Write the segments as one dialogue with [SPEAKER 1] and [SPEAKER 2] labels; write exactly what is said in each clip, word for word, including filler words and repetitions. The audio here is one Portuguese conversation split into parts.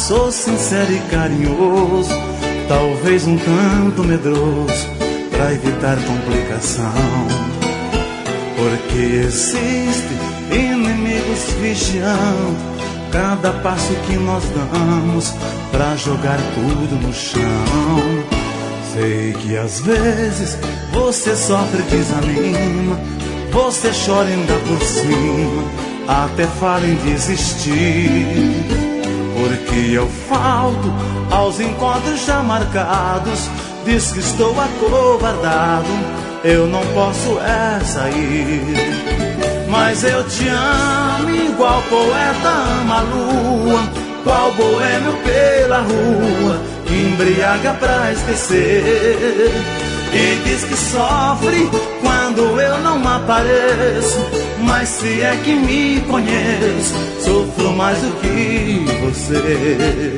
[SPEAKER 1] sou sincero e carinhoso, talvez um tanto medroso, pra evitar complicação. Porque existe inimigos vigiando cada passo que nós damos pra jogar tudo no chão. Sei que às vezes você sofre e desanima, você chora e ainda por cima, até fala em desistir. Porque eu falto aos encontros já marcados, diz que estou acovardado, eu não posso é sair. Mas eu te amo igual poeta ama a lua, qual boêmio pela rua, que embriaga pra esquecer. E diz que sofre quando eu não apareço, mas se é que me conheço, sofro mais do que você.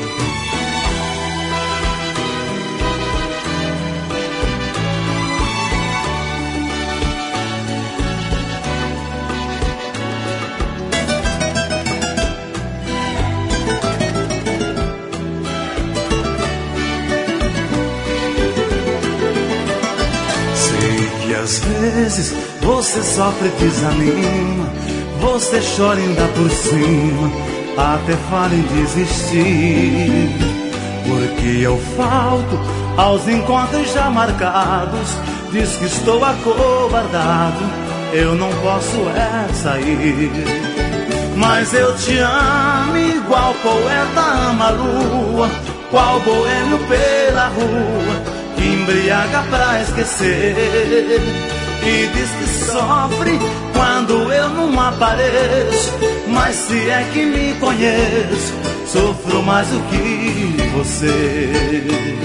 [SPEAKER 1] Às vezes você sofre e desanima, você chora e ainda por cima, até fala em desistir. Porque eu falto aos encontros já marcados, diz que estou acovardado, eu não posso é sair. Mas eu te amo igual poeta ama a lua, qual boêmio pela rua, que embriaga pra esquecer. E diz que sofre quando eu não apareço, mas se é que me conheço, sofro mais do que você.